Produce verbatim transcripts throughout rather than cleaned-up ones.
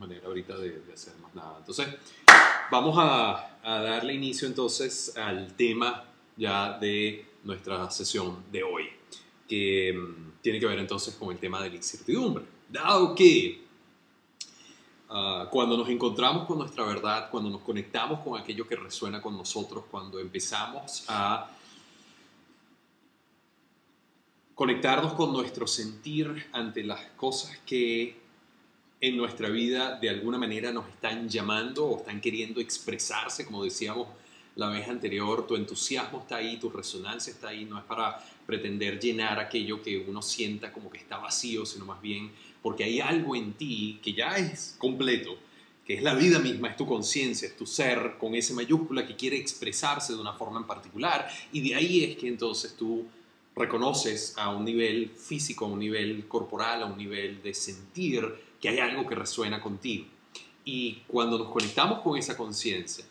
manera ahorita de, de hacer más nada. Entonces, vamos a, a darle inicio entonces al tema ya de nuestra sesión de hoy, que um, tiene que ver entonces con el tema de la incertidumbre. Dado que uh, cuando nos encontramos con nuestra verdad, cuando nos conectamos con aquello que resuena con nosotros, cuando empezamos a conectarnos con nuestro sentir ante las cosas que en nuestra vida de alguna manera nos están llamando o están queriendo expresarse, como decíamos la vez anterior, tu entusiasmo está ahí, tu resonancia está ahí, no es para pretender llenar aquello que uno sienta como que está vacío, sino más bien porque hay algo en ti que ya es completo, que es la vida misma, es tu conciencia, es tu ser con ese mayúscula que quiere expresarse de una forma en particular, y de ahí es que entonces tú reconoces a un nivel físico, a un nivel corporal, a un nivel de sentir que hay algo que resuena contigo. Y cuando nos conectamos con esa conciencia,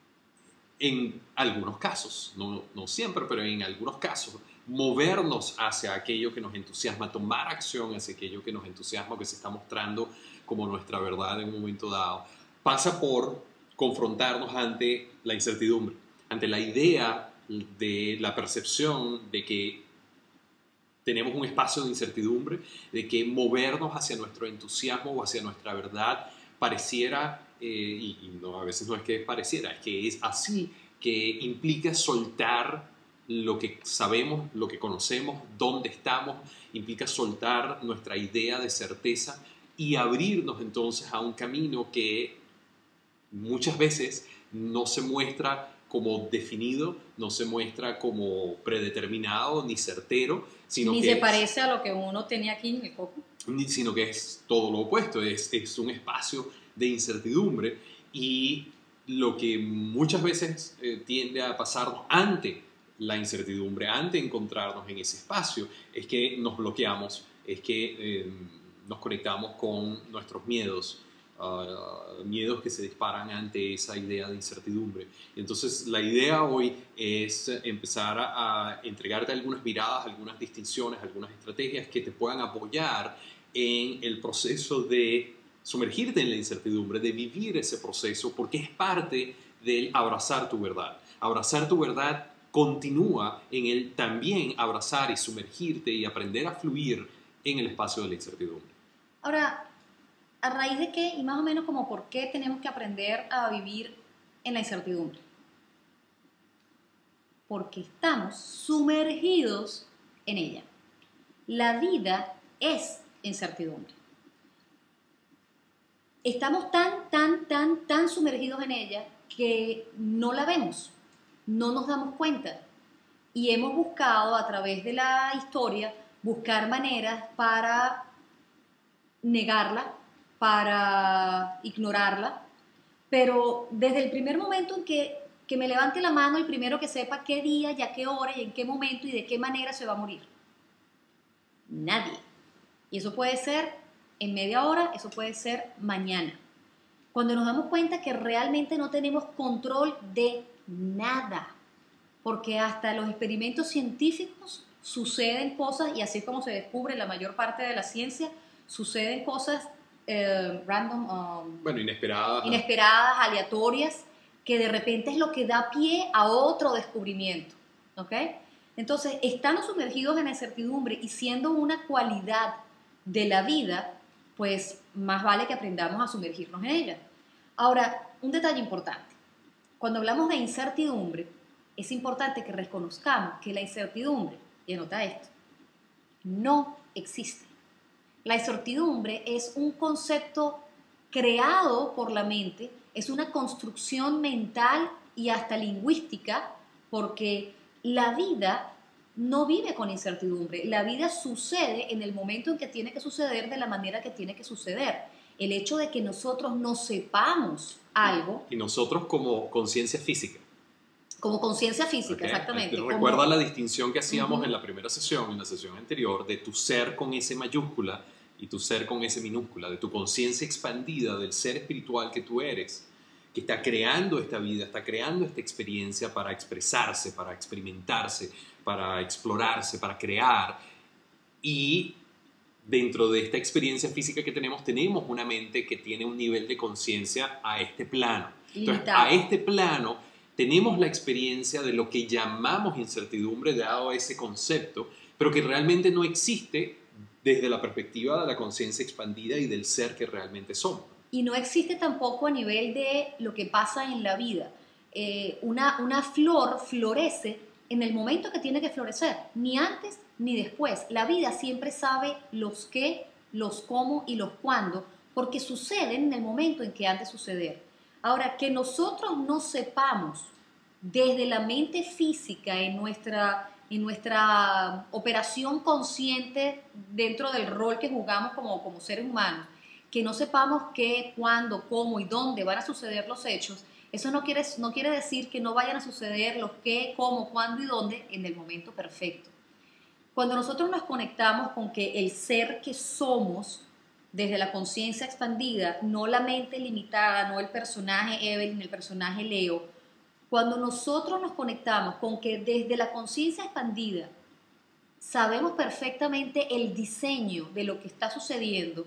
en algunos casos, no, no siempre, pero en algunos casos, movernos hacia aquello que nos entusiasma, tomar acción hacia aquello que nos entusiasma, que se está mostrando como nuestra verdad en un momento dado, pasa por confrontarnos ante la incertidumbre, ante la idea de la percepción de que tenemos un espacio de incertidumbre, de que movernos hacia nuestro entusiasmo o hacia nuestra verdad pareciera, eh, y, y no, a veces no es que pareciera, es que es así, que implica soltar lo que sabemos, lo que conocemos, dónde estamos, implica soltar nuestra idea de certeza y abrirnos entonces a un camino que muchas veces no se muestra como definido, no se muestra como predeterminado ni certero, sino ni que se es, parece a lo que uno tenía aquí en el coco. Sino que es todo lo opuesto, es, es un espacio de incertidumbre, y lo que muchas veces eh, tiende a pasarnos ante la incertidumbre, ante encontrarnos en ese espacio, es que nos bloqueamos, es que eh, nos conectamos con nuestros miedos, Uh, miedos que se disparan ante esa idea de incertidumbre. Entonces la idea hoy es empezar a, a entregarte algunas miradas, algunas distinciones, algunas estrategias que te puedan apoyar en el proceso de sumergirte en la incertidumbre, de vivir ese proceso, porque es parte del abrazar tu verdad. Abrazar tu verdad continúa en el también abrazar y sumergirte y aprender a fluir en el espacio de la incertidumbre. Ahora, ¿a raíz de qué y más o menos como por qué tenemos que aprender a vivir en la incertidumbre? Porque estamos sumergidos en ella. La vida es incertidumbre. Estamos tan, tan, tan, tan sumergidos en ella que no la vemos, no nos damos cuenta. Y hemos buscado a través de la historia buscar maneras para negarla, para ignorarla, pero desde el primer momento en que, que me levante la mano, el primero que sepa qué día y a qué hora y en qué momento y de qué manera se va a morir. Nadie. Y eso puede ser en media hora, eso puede ser mañana. Cuando nos damos cuenta que realmente no tenemos control de nada, porque hasta los experimentos científicos suceden cosas, y así es como se descubre la mayor parte de la ciencia, suceden cosas eh, random, um, bueno, inesperadas, inesperadas, aleatorias, que de repente es lo que da pie a otro descubrimiento, ¿ok? Entonces, estando sumergidos en la incertidumbre y siendo una cualidad de la vida, pues más vale que aprendamos a sumergirnos en ella. Ahora, un detalle importante. Cuando hablamos de incertidumbre, es importante que reconozcamos que la incertidumbre, y anota esto, no existe. La incertidumbre es un concepto creado por la mente, es una construcción mental y hasta lingüística, porque la vida no vive con incertidumbre. La vida sucede en el momento en que tiene que suceder, de la manera que tiene que suceder. El hecho de que nosotros no sepamos algo... Y nosotros como conciencia física. Como conciencia física, okay, exactamente. Recuerda como... la distinción que hacíamos uh-huh. en la primera sesión, en la sesión anterior, de tu ser con S mayúscula y tu ser con S minúscula, de tu conciencia expandida, del ser espiritual que tú eres, que está creando esta vida, está creando esta experiencia para expresarse, para experimentarse, para explorarse, para crear. Y dentro de esta experiencia física que tenemos, tenemos una mente que tiene un nivel de conciencia a este plano. Entonces, Limitado. a este plano tenemos la experiencia de lo que llamamos incertidumbre dado a ese concepto, pero que realmente no existe desde la perspectiva de la conciencia expandida y del ser que realmente somos. Y no existe tampoco a nivel de lo que pasa en la vida. Eh, una, una flor florece en el momento que tiene que florecer, ni antes ni después. La vida siempre sabe los qué, los cómo y los cuándo, porque suceden en el momento en que han de suceder. Ahora, que nosotros no sepamos desde la mente física en nuestra, en nuestra operación consciente dentro del rol que jugamos como, como seres humanos, que no sepamos qué, cuándo, cómo y dónde van a suceder los hechos, eso no quiere, no quiere decir que no vayan a suceder los qué, cómo, cuándo y dónde en el momento perfecto. Cuando nosotros nos conectamos con que el ser que somos, desde la conciencia expandida, no la mente limitada, no el personaje Evelyn, el personaje Leo, cuando nosotros nos conectamos con que desde la conciencia expandida sabemos perfectamente el diseño de lo que está sucediendo,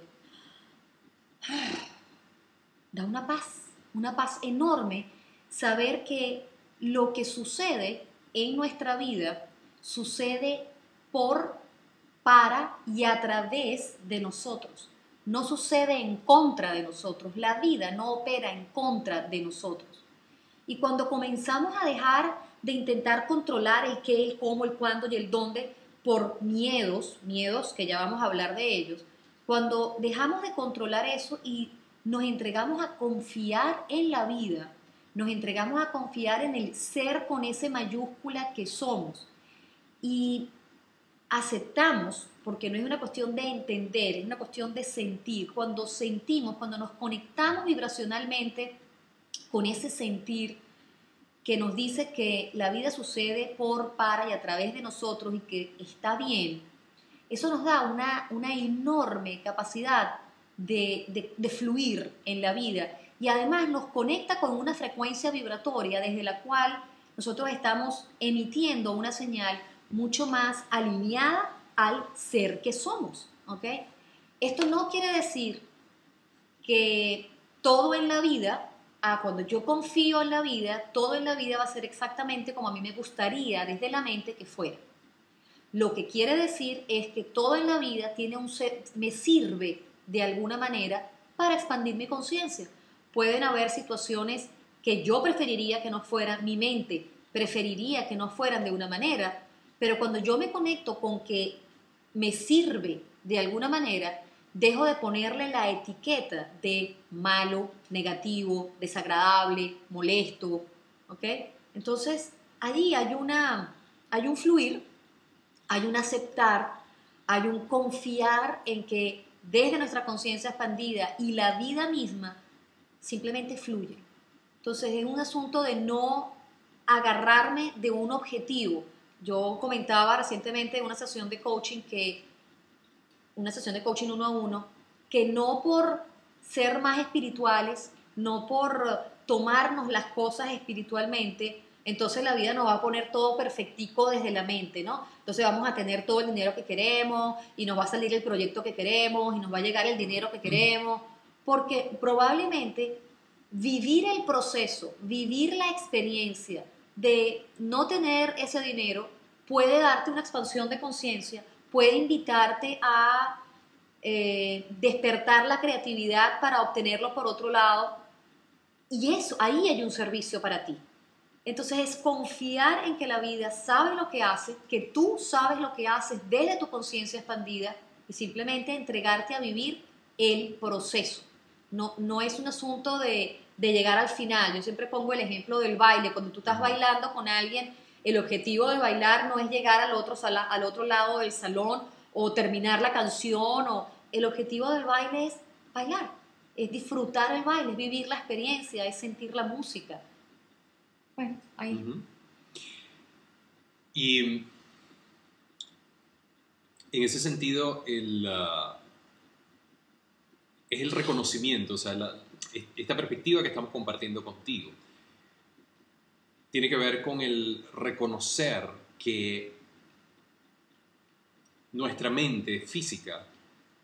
da una paz, una paz enorme saber que lo que sucede en nuestra vida sucede por, para y a través de nosotros. No sucede en contra de nosotros. La vida no opera en contra de nosotros. Y cuando comenzamos a dejar de intentar controlar el qué, el cómo, el cuándo y el dónde por miedos, miedos que ya vamos a hablar de ellos, cuando dejamos de controlar eso y nos entregamos a confiar en la vida, nos entregamos a confiar en el ser con ese mayúscula que somos y aceptamos, porque no es una cuestión de entender, es una cuestión de sentir. Cuando sentimos, cuando nos conectamos vibracionalmente con ese sentir que nos dice que la vida sucede por, para y a través de nosotros y que está bien, eso nos da una, una enorme capacidad de, de, de fluir en la vida y además nos conecta con una frecuencia vibratoria desde la cual nosotros estamos emitiendo una señal mucho más alineada al ser que somos, ¿ok? Esto no quiere decir que todo en la vida, ah, cuando yo confío en la vida, todo en la vida va a ser exactamente como a mí me gustaría desde la mente que fuera. Lo que quiere decir es que todo en la vida tiene un ser, me sirve de alguna manera para expandir mi conciencia. Pueden haber situaciones que yo preferiría que no fueran, mi mente preferiría que no fueran de una manera, pero cuando yo me conecto con que me sirve de alguna manera, dejo de ponerle la etiqueta de malo, negativo, desagradable, molesto, ¿ok? Entonces, allí hay, una, hay un fluir, hay un aceptar, hay un confiar en que desde nuestra conciencia expandida y la vida misma simplemente fluye. Entonces, es un asunto de no agarrarme de un objetivo. Yo comentaba recientemente en una sesión de coaching que una sesión de coaching uno a uno, que no por ser más espirituales, no por tomarnos las cosas espiritualmente, entonces la vida nos va a poner todo perfectico desde la mente, ¿no? Entonces vamos a tener todo el dinero que queremos y nos va a salir el proyecto que queremos y nos va a llegar el dinero que queremos, porque probablemente vivir el proceso, vivir la experiencia de no tener ese dinero puede darte una expansión de conciencia, puede invitarte a eh, despertar la creatividad para obtenerlo por otro lado. Y eso, ahí hay un servicio para ti. Entonces es confiar en que la vida sabe lo que hace, que tú sabes lo que haces desde tu conciencia expandida y simplemente entregarte a vivir el proceso. No, no es un asunto de, de llegar al final. Yo siempre pongo el ejemplo del baile. Cuando tú estás bailando con alguien, el objetivo de bailar no es llegar al otro, sala, al otro lado del salón o terminar la canción. O, el objetivo del baile es bailar, es disfrutar el baile, es vivir la experiencia, es sentir la música. Bueno, ahí. Uh-huh. Y en ese sentido, el, uh, es el reconocimiento, o sea, la, esta perspectiva que estamos compartiendo contigo, tiene que ver con el reconocer que nuestra mente física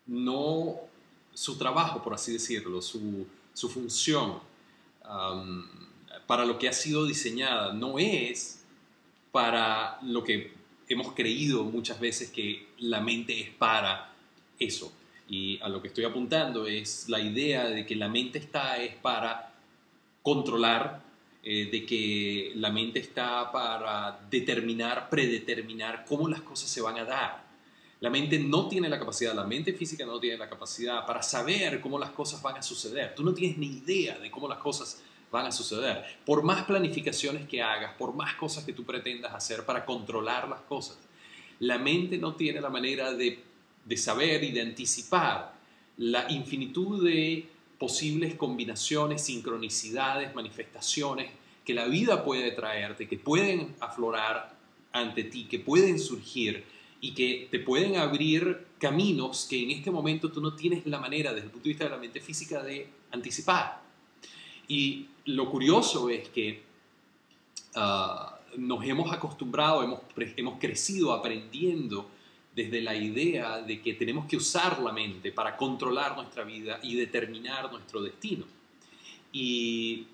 no, su trabajo, por así decirlo, su, su función, um, para lo que ha sido diseñada, no es para lo que hemos creído muchas veces que la mente es para eso. Y a lo que estoy apuntando es la idea de que la mente está es para controlar, eh, de que la mente está para determinar, predeterminar cómo las cosas se van a dar. La mente no tiene la capacidad, la mente física no tiene la capacidad para saber cómo las cosas van a suceder. Tú no tienes ni idea de cómo las cosas van a suceder. Por más planificaciones que hagas, por más cosas que tú pretendas hacer para controlar las cosas, la mente no tiene la manera de, de saber y de anticipar la infinitud de posibles combinaciones, sincronicidades, manifestaciones que la vida puede traerte, que pueden aflorar ante ti, que pueden surgir y que te pueden abrir caminos que en este momento tú no tienes la manera, desde el punto de vista de la mente física, de anticipar. Y lo curioso es que uh, nos hemos acostumbrado, hemos, hemos crecido aprendiendo desde la idea de que tenemos que usar la mente para controlar nuestra vida y determinar nuestro destino. Y,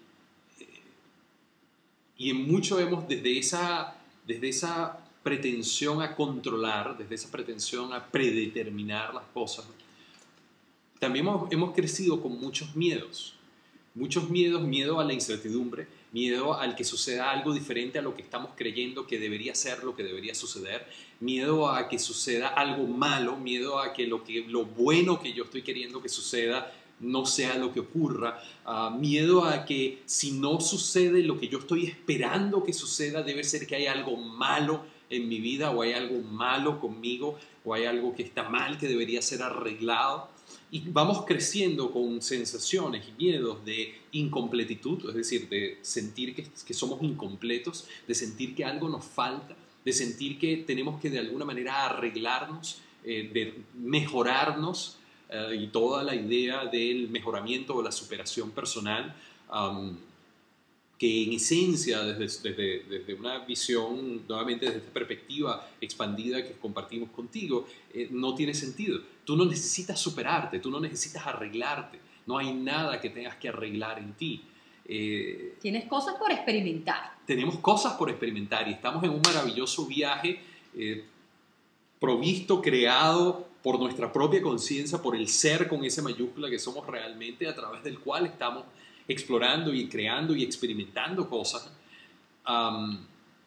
y en mucho hemos, desde esa, desde esa pretensión a controlar, desde esa pretensión a predeterminar las cosas, también hemos, hemos crecido con muchos miedos. Muchos miedos, miedo a la incertidumbre, miedo al que suceda algo diferente a lo que estamos creyendo que debería ser, lo que debería suceder, miedo a que suceda algo malo, miedo a que lo, que, lo bueno que yo estoy queriendo que suceda no sea lo que ocurra, uh, miedo a que si no sucede lo que yo estoy esperando que suceda, debe ser que hay algo malo en mi vida, o hay algo malo conmigo, o hay algo que está mal que debería ser arreglado. Y vamos creciendo con sensaciones y miedos de incompletitud, es decir, de sentir que, que somos incompletos, de sentir que algo nos falta, de sentir que tenemos que de alguna manera arreglarnos, eh, de mejorarnos, eh, y toda la idea del mejoramiento o la superación personal, um, que en esencia, desde, desde, desde una visión, nuevamente desde esta perspectiva expandida que compartimos contigo, eh, no tiene sentido. Tú no necesitas superarte, tú no necesitas arreglarte, no hay nada que tengas que arreglar en ti. Eh, Tienes cosas por experimentar. Tenemos cosas por experimentar y estamos en un maravilloso viaje eh, provisto, creado por nuestra propia conciencia, por el ser con esa mayúscula que somos realmente, a través del cual estamos explorando y creando y experimentando cosas, um,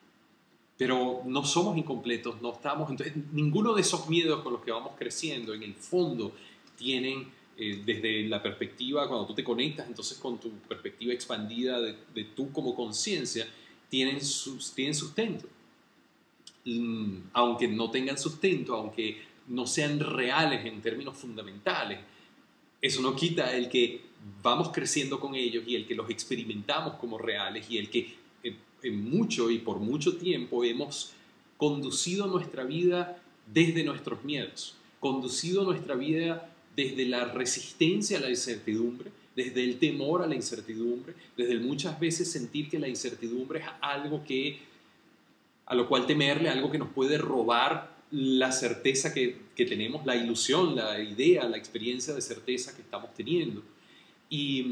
pero no somos incompletos, no estamos, entonces ninguno de esos miedos con los que vamos creciendo en el fondo tienen, eh, desde la perspectiva, cuando tú te conectas entonces con tu perspectiva expandida de, de tú como conciencia, tienen, sus, tienen sustento, um, aunque no tengan sustento, aunque no sean reales en términos fundamentales, eso no quita el que vamos creciendo con ellos y el que los experimentamos como reales y el que en mucho y por mucho tiempo hemos conducido nuestra vida desde nuestros miedos, conducido nuestra vida desde la resistencia a la incertidumbre, desde el temor a la incertidumbre, desde el muchas veces sentir que la incertidumbre es algo que, a lo cual temerle, algo que nos puede robar la certeza que, que tenemos, la ilusión, la idea, la experiencia de certeza que estamos teniendo. Y,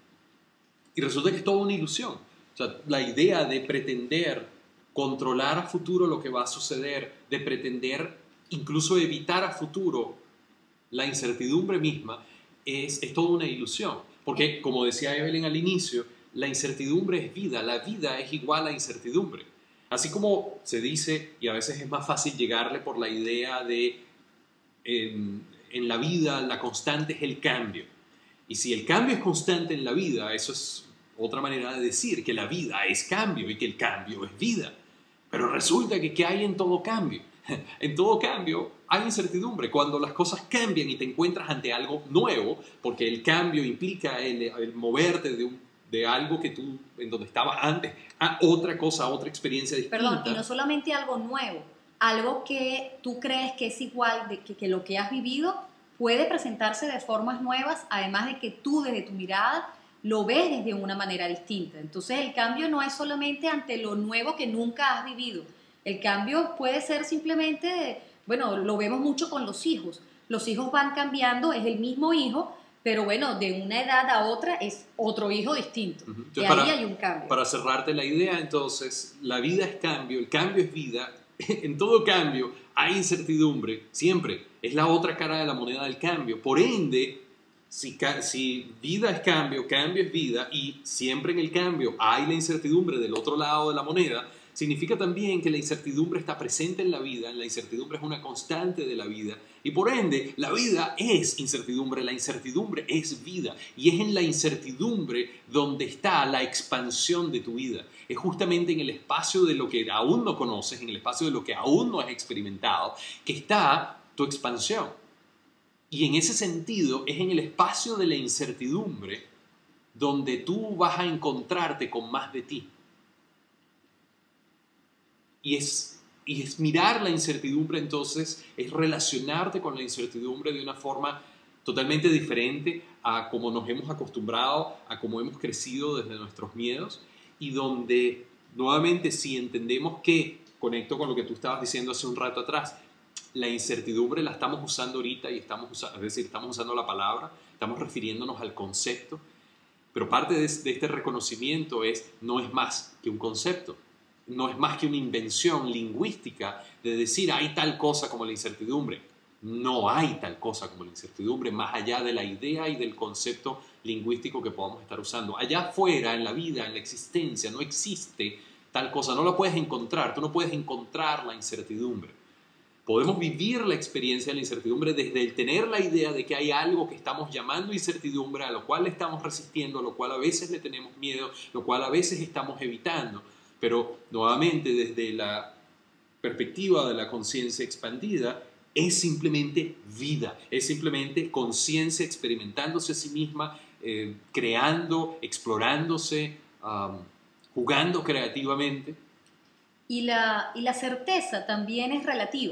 y resulta que es toda una ilusión. O sea, la idea de pretender controlar a futuro lo que va a suceder, de pretender incluso evitar a futuro la incertidumbre misma, es, es toda una ilusión. Porque, como decía Evelyn al inicio, la incertidumbre es vida, la vida es igual a incertidumbre. Así como se dice, y a veces es más fácil llegarle por la idea de en, en la vida la constante es el cambio. Y si el cambio es constante en la vida, eso es otra manera de decir que la vida es cambio y que el cambio es vida. Pero resulta que ¿qué hay en todo cambio? En todo cambio hay incertidumbre. Cuando las cosas cambian y te encuentras ante algo nuevo, porque el cambio implica el, el moverte de, un, de algo que tú, en donde estabas antes, a otra cosa, a otra experiencia distinta. Perdón, y no solamente algo nuevo, algo que tú crees que es igual de que, que lo que has vivido puede presentarse de formas nuevas, además de que tú desde tu mirada lo ves desde una manera distinta. Entonces el cambio no es solamente ante lo nuevo que nunca has vivido. El cambio puede ser simplemente, bueno, lo vemos mucho con los hijos. Los hijos van cambiando, es el mismo hijo, pero bueno, de una edad a otra es otro hijo distinto. Uh-huh. Entonces, de ahí para, hay un cambio. Para cerrarte la idea, entonces, la vida es cambio, el cambio es vida. En todo cambio hay incertidumbre, siempre. Es la otra cara de la moneda del cambio. Por ende, si, si vida es cambio, cambio es vida, y siempre en el cambio hay la incertidumbre del otro lado de la moneda, significa también que la incertidumbre está presente en la vida, la incertidumbre es una constante de la vida, y por ende, la vida es incertidumbre, la incertidumbre es vida, y es en la incertidumbre donde está la expansión de tu vida. Es justamente en el espacio de lo que aún no conoces, en el espacio de lo que aún no has experimentado, que está tu expansión. Y en ese sentido, es en el espacio de la incertidumbre donde tú vas a encontrarte con más de ti. Y es, y es mirar la incertidumbre, entonces, es relacionarte con la incertidumbre de una forma totalmente diferente a como nos hemos acostumbrado, a cómo hemos crecido desde nuestros miedos, y donde, nuevamente, si entendemos que, conecto con lo que tú estabas diciendo hace un rato atrás, la incertidumbre la estamos usando ahorita y estamos usando, es decir, estamos usando la palabra, estamos refiriéndonos al concepto, pero parte de, de este reconocimiento es, no es más que un concepto. No es más que una invención lingüística de decir hay tal cosa como la incertidumbre. No hay tal cosa como la incertidumbre, más allá de la idea y del concepto lingüístico que podamos estar usando. Allá afuera, en la vida, en la existencia, no existe tal cosa, no la puedes encontrar, tú no puedes encontrar la incertidumbre. Podemos vivir la experiencia de la incertidumbre desde el tener la idea de que hay algo que estamos llamando incertidumbre, a lo cual le estamos resistiendo, a lo cual a veces le tenemos miedo, lo cual a veces estamos evitando. Pero nuevamente desde la perspectiva de la conciencia expandida es simplemente vida, es simplemente conciencia experimentándose a sí misma, eh, creando, explorándose, um, jugando creativamente. Y la, y la certeza también es relativa.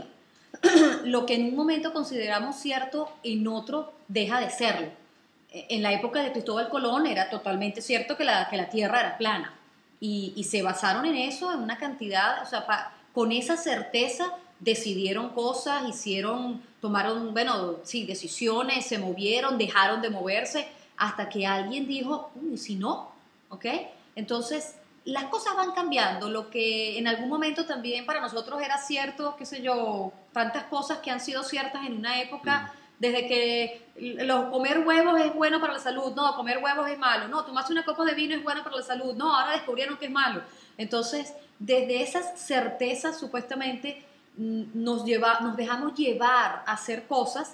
Lo que en un momento consideramos cierto, en otro deja de serlo. En la época de Cristóbal Colón era totalmente cierto que la, que la Tierra era plana. Y, y se basaron en eso, en una cantidad, o sea, pa, con esa certeza decidieron cosas, hicieron, tomaron, bueno, sí, decisiones, se movieron, dejaron de moverse, hasta que alguien dijo, uy, si no, ¿ok? Entonces, las cosas van cambiando, lo que en algún momento también para nosotros era cierto, qué sé yo, tantas cosas que han sido ciertas en una época, mm. Desde que los, comer huevos es bueno para la salud, no, comer huevos es malo, no, tomarse una copa de vino es bueno para la salud, no, ahora descubrieron que es malo. Entonces, desde esas certezas supuestamente nos, lleva, nos dejamos llevar a hacer cosas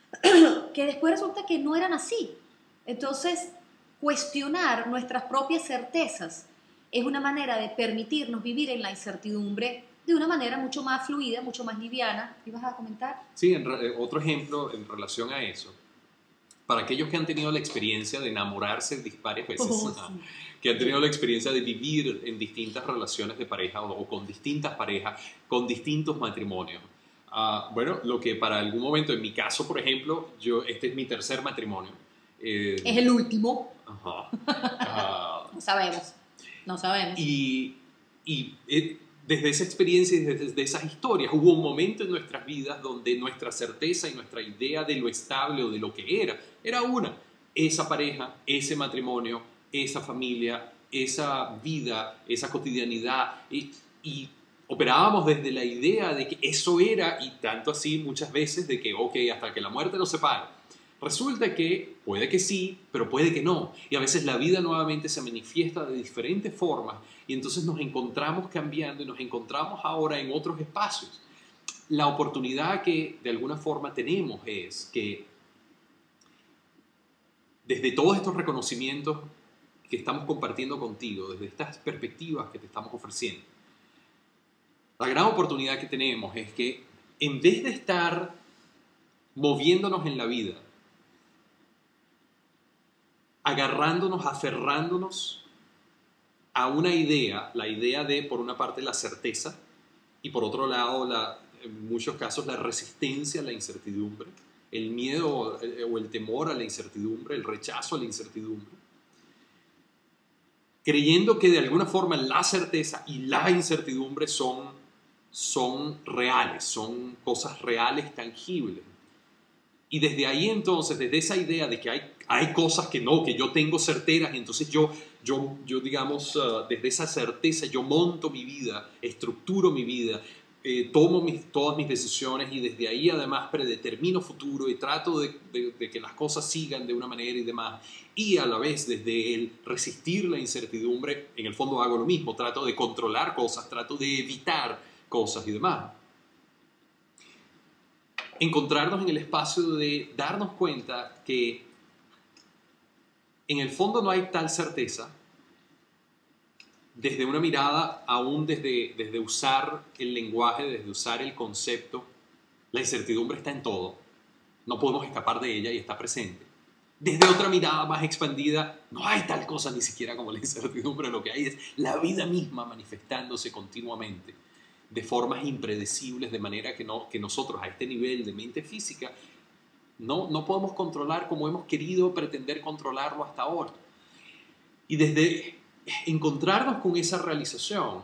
que después resulta que no eran así. Entonces, cuestionar nuestras propias certezas es una manera de permitirnos vivir en la incertidumbre de una manera mucho más fluida, mucho más liviana. ¿Ibas a comentar? Sí, en re, otro ejemplo en relación a eso. Para aquellos que han tenido la experiencia de enamorarse varias veces, oh, sí. que han tenido la experiencia de vivir en distintas relaciones de pareja o, o con distintas parejas, con distintos matrimonios. Uh, bueno, lo que para algún momento, en mi caso, por ejemplo, yo, este es mi tercer matrimonio. Eh, ¿Es el último? Ajá. Uh, no sabemos, no sabemos. Y... y eh, desde esa experiencia y desde esas historias, hubo un momento en nuestras vidas donde nuestra certeza y nuestra idea de lo estable o de lo que era, era una. Esa pareja, ese matrimonio, esa familia, esa vida, esa cotidianidad. Y, y operábamos desde la idea de que eso era, y tanto así muchas veces, de que, ok, hasta que la muerte nos separe. Resulta que puede que sí, pero puede que no. Y a veces la vida nuevamente se manifiesta de diferentes formas y entonces nos encontramos cambiando y nos encontramos ahora en otros espacios. La oportunidad que de alguna forma tenemos es que desde todos estos reconocimientos que estamos compartiendo contigo, desde estas perspectivas que te estamos ofreciendo, la gran oportunidad que tenemos es que en vez de estar moviéndonos en la vida, agarrándonos, aferrándonos a una idea, la idea de, por una parte, la certeza y por otro lado, la, en muchos casos, la resistencia a la incertidumbre, el miedo o el, o el temor a la incertidumbre, el rechazo a la incertidumbre, creyendo que de alguna forma la certeza y la incertidumbre son, son reales, son cosas reales, tangibles. Y desde ahí entonces, desde esa idea de que hay, hay cosas que no, que yo tengo certeras, y entonces yo, yo, yo digamos, uh, desde esa certeza yo monto mi vida, estructuro mi vida, eh, tomo mis, todas mis decisiones y desde ahí además predetermino futuro y trato de, de, de que las cosas sigan de una manera y demás. Y a la vez desde el resistir la incertidumbre, en el fondo hago lo mismo, trato de controlar cosas, trato de evitar cosas y demás. Encontrarnos en el espacio de darnos cuenta que en el fondo no hay tal certeza, desde una mirada, aún desde, desde usar el lenguaje, desde usar el concepto, la incertidumbre está en todo, no podemos escapar de ella y está presente. Desde otra mirada más expandida, no hay tal cosa ni siquiera como la incertidumbre, lo que hay es la vida misma manifestándose continuamente de formas impredecibles, de manera que, no, que nosotros a este nivel de mente física no, no podemos controlar como hemos querido pretender controlarlo hasta ahora. Y desde encontrarnos con esa realización,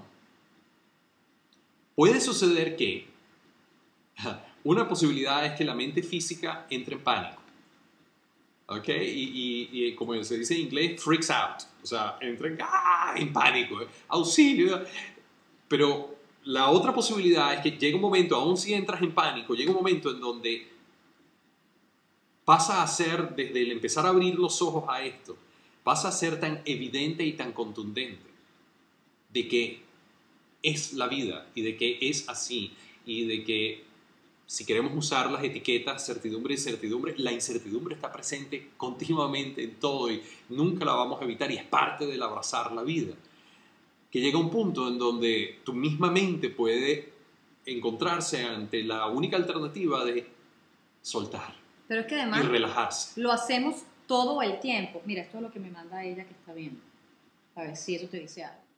puede suceder que una posibilidad es que la mente física entre en pánico. ¿Ok? Y, y, y como se dice en inglés, freaks out. O sea, entra en, ¡ah! En pánico, auxilio. Pero la otra posibilidad es que llega un momento, aún si entras en pánico, llega un momento en donde pasa a ser, desde el empezar a abrir los ojos a esto, pasa a ser tan evidente y tan contundente de que es la vida y de que es así y de que si queremos usar las etiquetas certidumbre y incertidumbre, la incertidumbre está presente continuamente en todo y nunca la vamos a evitar y es parte del abrazar la vida. Que llega un punto en donde tu misma mente puede encontrarse ante la única alternativa de soltar. Pero es que Y además relajarse. lo hacemos todo el tiempo. Mira, esto es lo que me manda ella que está viendo. A ver si eso te dice algo.